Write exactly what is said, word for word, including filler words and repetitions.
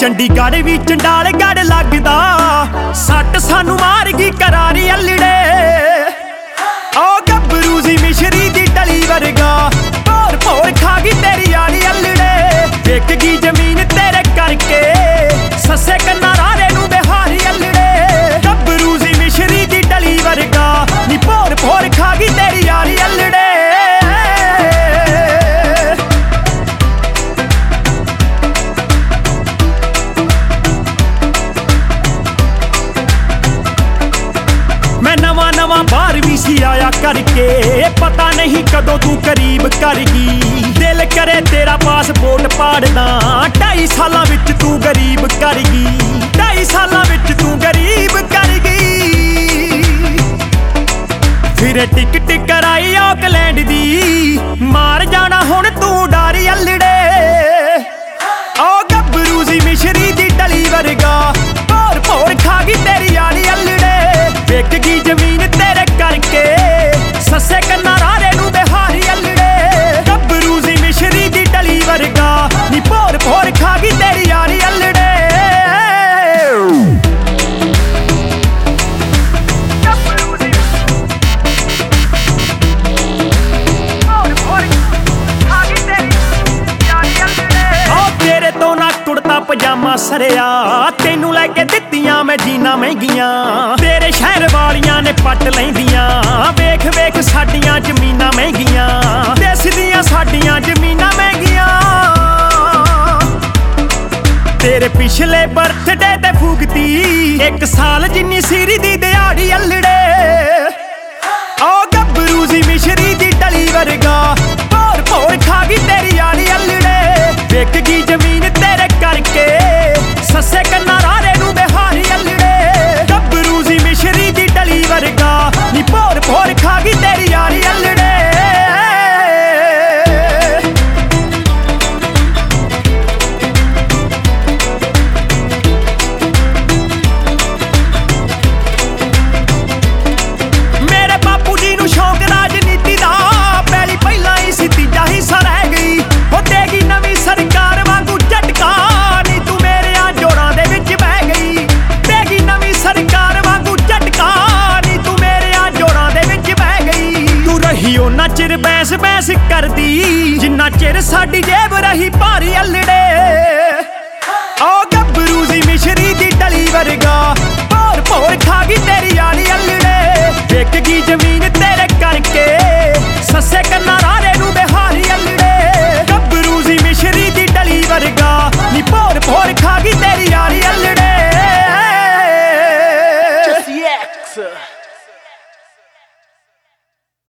ਚੰਡੀਗੜ੍ਹ ਵੀ ਚੰਡਾਲਗੜ੍ਹ ਲੱਗਦਾ ਸੱਟ ਸਾਨੂੰ ਮਾਰ ਗਈ ਕਰਾਰੀ ਅਲੜੇ ਓ ਗੱਭਰੂ ਸੀ ਮਿਸ਼ਰੀ ਦੀ ਡਲੀ ਵਰਗਾ ਭੋਰ ਭੋਰ ਖਾ ਗਈ ਤੇਰੀ ਯਾਰੀ ਅਲੜੇ ਵਿਕ ਗਈ ਜ਼ਮੀਨ ਤੇਰੇ ਕਰਕੇ ਸੱਸੇ ਕੰਨਾਂ ਰਾਰੇ ਨੂੰ ਬਿਹਾਰੀ ਅਲੜੇ ਗੱਭਰੂ ਸੀ ਮਿਸ਼ਰੀ ਦੀ ਡਲੀ ਵਰਗਾ ਨੀ ਭੋਰ ਭੋਰ ਖਾ ਗਈ ਤੇਰੀ ਯਾਰੀ ਅਲੜੇ बाहर भी सी आया करके पता नहीं कदों तू करीब कर गई दिल करे तेरा पासपोर्ट पाड़दा ढाई सालां विच तू गरीब कर गई ढाई सालां विच तू गरीब कर गई फिर टिकट कराई ऑकलैंड दी मार जाना हुण तू डारी अल्लड़े ओ गब्बरू सी मिशरी दी डली वर्गा भोर भोर खा गई तेरी यारी अल्लड़े विक गई जमीन तेरे करके सस्से कन्ना रारे नू बिहारी अल्लड़े गब्बरू सी मिशरी दी डली वर्गा नी भोर भोर खा गई तेरी यारी अल्लड़े पजामा सरिया तेनू लैके दित्तियां मैं जीना महंगियां तेरे शहर वालियां ने पट लैंदियां वेख वेख साडियां जमीनां महंगियां देस दियां साडियां जमीनां महंगियां तेरे पिछले बर्थडे ते फूकती एक साल जिन्नी सीरी दी दिहाड़ी अल्लड़े ओ गब्बरू सी मिशरी दी डली वर्गा भोर भोर खा गई तेरी यारी अल्लड़े विक गई जमीन तेरे करके सस्से कन्ना रारे नू बिहारी अल्लड़े गब्बरू सी मिशरी दी डली वर्गा नी भोर भोर खा गई तेरी यारी अल्लड़े मेरे बापू जी नू शौक राजनीति दा पहली पहला ही सी तीजा हिस्सा रह गई हो देगी नवी सरकार वांगू झटका नी तू मेरे आ जोड़ां दे विच बह गई देगी नवी सरकार वांगू झटका नी तू मेरे आ जोड़ां दे विच बह गई तू रही ओना चिर बैस बैस करदी जिन्ना चिर साडी जेब रही भारी अल्लड़े ओ गब्बरू सी मिशरी दी डली वर्गा भोर भोर खा गई तेरी यारी अल्लड़े विक गई जमीन